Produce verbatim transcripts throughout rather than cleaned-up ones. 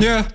Я,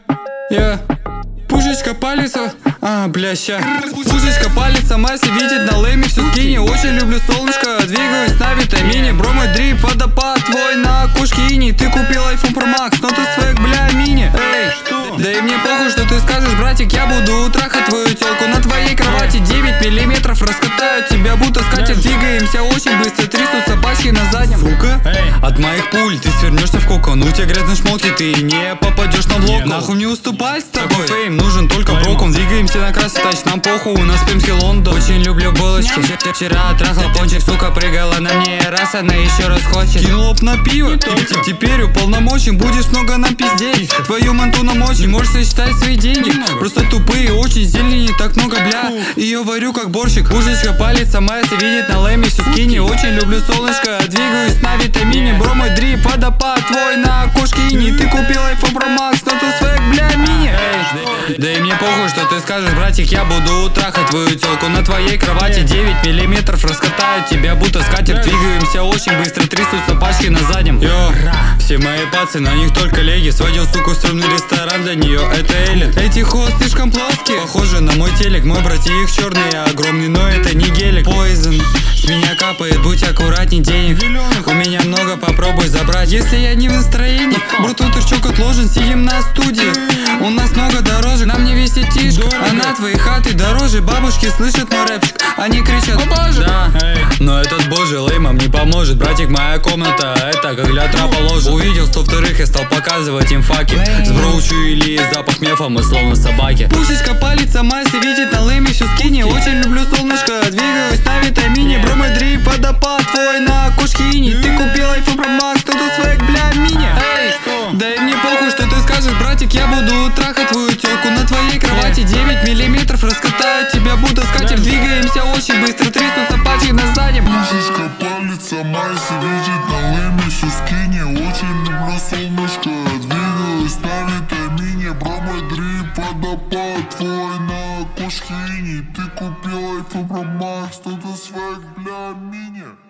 я Пушечка палится, а, бля, ща Пушечка палится, Масси видит на лэме всю скини. Очень люблю солнышко, двигаюсь на витамине. Бро, мой дрип, водопад твой на Кушкине. Ты купил iPhone Pro Max, но ты свек, бля, мини. Эй, что? Да и мне похуй, что ты скажешь, братик. Я буду трахать твою телку на твоей кровати. девять миллиметров раскатаю тебя, будто скатерть. Двигаемся очень быстро, трясутся пачки на заднем. Сука, эй, от моих пуль ты свернешься в кокон. У тебя грязные шмотки, ты не попадешь на влог. Нахуй не уступай с тобой, фейм нужен только броком. Двигаемся на красный тач, нам похуй, у нас пимский Лондон. Очень люблю булочки, вчера трахал пончик. Сука прыгала на мне, раз она еще раз хочет. Кинул лоб на пиво, теперь уполномочен. Будешь много нам пиздеть, твою манту намочь. Не можешь сосчитать свои деньги, просто тупые, очень зелени, так много, бля. Ее варю как борщик. Пушечка палится, Масси видит на лэме всю скини. Очень люблю солнышко, двигаюсь на витамине. Бро, мой дрип, водопад твой на Кушкине. Ты купил iPhone Pro Max, но ты свек, бля, мини. Да и мне похуй, что ты скажешь, братик. Я буду трахать твою телку на твоей кровати. девять миллиметров раскатаю тебя, будто скатерть. Двигаемся очень быстро, трясутся пачки на заднем. Йо, все мои пацы, на них только леги. Сводил суку в стрёмный ресторан, для нее это элит. Эти хост слишком плоские, похожи на мой телек. Мой братик черный, огромный, но это не гелик. Poison, с меня капает, будь аккуратней, денег у меня много, попробуй забрать. Если я не в настроении, бруту тырчок отложен. Сидим на студии, у нас много дорожек. Нам не весит тишка, а на твоей хаты дороже. Бабушки слышат мой рэпчик, они кричат: о боже, да. Но этот боже леймом не поможет. Братик, моя комната, это как для трапа ложит. Увидел сто вторых и стал показывать им факи. Сброучу или запах мефа, мы словно собаки. Пушечка палится, Масси видит на лэме всю скини. Очень люблю солнышко, двигаюсь на витамине. Бро, мой дрип, водопад твой на Кушкине. Ты купил iPhone Pro Max, но ты свек, бля, мини. Эй, да и мне похуй, что ты скажешь, братик. Я буду трахать твою телку на твоей кровати. девять миллиметров раскатаю тебя, будто скатерть. Двигаемся очень быстро, трясутся пачки на заднем. Пушечка палится, Масси видит на лэме всю скини. Очень люблю солнышко, двигаюсь на витамине. Бро, мой дрип, водопад твой на Кушкине. Ты купил iPhone Pro Max, но ты свек, бля, мини.